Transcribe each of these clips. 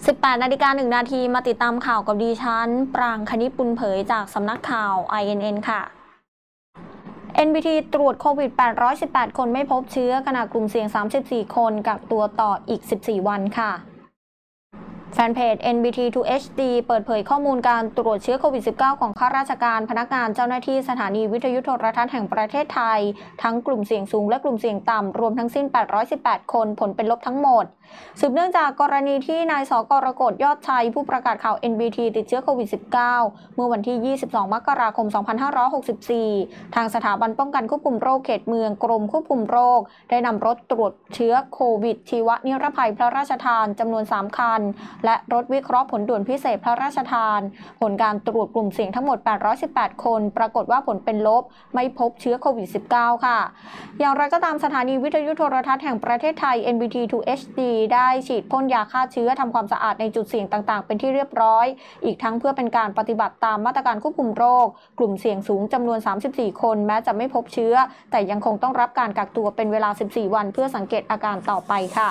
18:01 น.มาติดตามข่าวกับดิฉันปรางคณิตปุณเผยจากสำนักข่าว INN ค่ะ NBT ตรวจโควิด 818 คนไม่พบเชื้อขณะกลุ่มเสี่ยง 34 คนกักตัวต่ออีก 14 วันค่ะ แฟนเพจ NBT to HD เปิดเผยข้อมูลการตรวจเชื้อโควิด -19 ของข้าราชการพนักงานเจ้าหน้าที่สถานีวิทยุโทรทัศน์แห่งประเทศไทยทั้งกลุ่มเสี่ยงสูงและกลุ่มเสี่ยงต่ำรวมทั้งสิ้น 818 คนผลเป็นลบทั้งหมดสืบเนื่องจากกรณีที่นายสกรกฎยอดชัยผู้ประกาศข่าว NBT ติดเชื้อโควิด -19 เมื่อวันที่ 22 มกราคม 2564 ทางสถาบันป้องกันควบคุมโรคเขตเมืองกรมควบคุมโรคได้นำรถตรวจเชื้อโควิดชีวนิรภัยพระราชทานจำนวน 3 คันและรถวิเคราะห์ผลด่วนพิเศษพระราชทานผลการตรวจกลุ่มเสี่ยงทั้งหมด 818 คนปรากฏว่าผลเป็นลบไม่พบเชื้อโควิด -19 ค่ะอย่างไรก็ตามสถานีวิทยุโทรทัศน์แห่งประเทศไทย NBT to HD ได้ฉีดพ่นยาฆ่าเชื้อทำความสะอาดในจุดเสี่ยงต่างๆเป็นที่เรียบร้อยอีกทั้งเพื่อเป็นการปฏิบัติตามมาตรการควบคุมโรคกลุ่มเสี่ยงสูงจำนวน 34 คนแม้จะไม่พบเชื้อแต่ยังคงต้องรับการกักตัวเป็นเวลา 14 วันเพื่อสังเกตอาการต่อไปค่ะ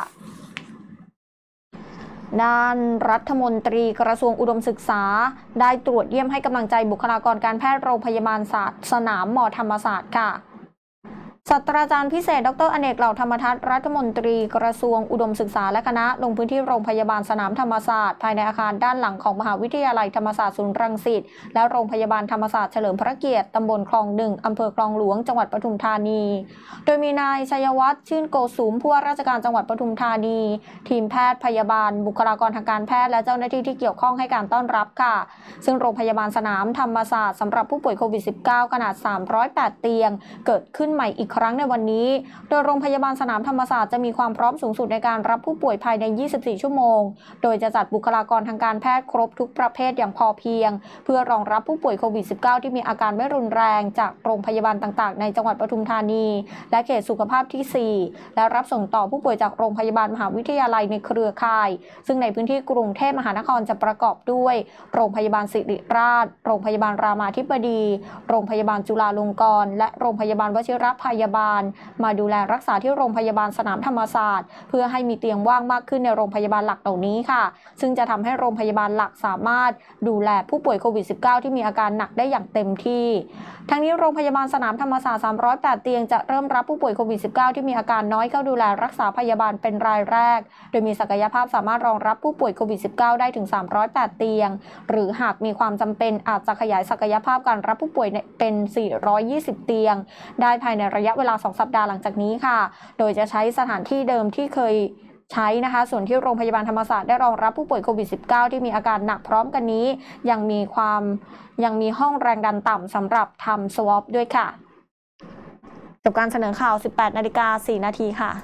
ด้านรัฐมนตรีกระทรวงอุดมศึกษาได้ตรวจเยี่ยมให้กำลังใจบุคลากรการแพทย์โรงพยาบาลสนามธรรมศาสตร์ค่ะศาสตราจารย์พิเศษดร.อเนกเหล่าธรรมทัศน์รัฐมนตรีกระทรวงอุดมศึกษาและคณะลงพื้นที่โรงพยาบาลสนามธรรมศาสตร์ภายในอาคารด้านหลังของมหาวิทยาลัยธรรมศาสตร์ศูนย์รังสิตและโรงพยาบาลธรรมศาสตร์เฉลิมพระเกียรติตำบลคลอง1อำเภอคลองหลวงจังหวัดปทุมธานีโดยมีนายชัยวัฒน์ชื่นโกสุมผู้ว่าราชการจังหวัดปทุมธานีทีมแพทย์พยาบาลบุคลากรทางการแพทย์และเจ้าหน้าที่ที่เกี่ยวข้องให้การต้อนรับค่ะซึ่งโรงพยาบาลสนามธรรมศาสตร์สำหรับผู้ป่วยโควิด -19 ขนาด308เตียงเกิดขึ้นใหม่อีกครั้งในวันนี้โดยโรงพยาบาลสนามธรรมศาสตร์จะมีความพร้อมสูงสุดในการรับผู้ป่วยภายใน 24 ชั่วโมงโดยจะจัดบุคลากรทางการแพทย์ครบทุกประเภทอย่างพอเพียงเพื่อรองรับผู้ป่วยโควิด -19 ที่มีอาการไม่รุนแรงจากโรงพยาบาลต่างๆในจังหวัดปทุมธานีและเขตสุขภาพที่ 4และรับส่งต่อผู้ป่วยจากโรงพยาบาลมหาวิทยาลัยในเครือข่ายซึ่งในพื้นที่กรุงเทพมหานครจะประกอบด้วยโรงพยาบาลศิริราชโรงพยาบาลรามาธิบดีโรงพยาบาลจุฬาลงกรณ์และโรงพยาบาลวชิรพยาบาลมาดูแลรักษาที่โรงพยาบาลสนามธรรมศาสตร์เพื่อให้มีเตียงว่างมากขึ้นในโรงพยาบาลหลักเหล่านี้ค่ะซึ่งจะทำให้โรงพยาบาลหลักสามารถดูแลผู้ป่วยโควิด -19 ที่มีอาการหนักได้อย่างเต็มที่ทั้งนี้โรงพยาบาลสนามธรรมศาสตร์308เตียงจะเริ่มรับผู้ป่วยโควิด -19 ที่มีอาการน้อยเข้าดูแลรักษาพยาบาลเป็นรายแรกโดยมีศักยภาพสามารถรองรับผู้ป่วยโควิด -19 ได้ถึง308เตียงหรือหากมีความจำเป็นอาจจะขยายศักยภาพการรับผู้ป่วยเป็น420เตียงได้ภายในระยะเวลา2 สัปดาห์หลังจากนี้ค่ะโดยจะใช้สถานที่เดิมที่เคยใช้นะคะส่วนที่โรงพยาบาลธรรมศาสตร์ได้รองรับผู้ป่วยโควิด -19 ที่มีอาการหนักพร้อมกันนี้ยังมีห้องแรงดันต่ำสำหรับทำสวอปด้วยค่ะจบการเสนอข่าว 18:04 น.ค่ะ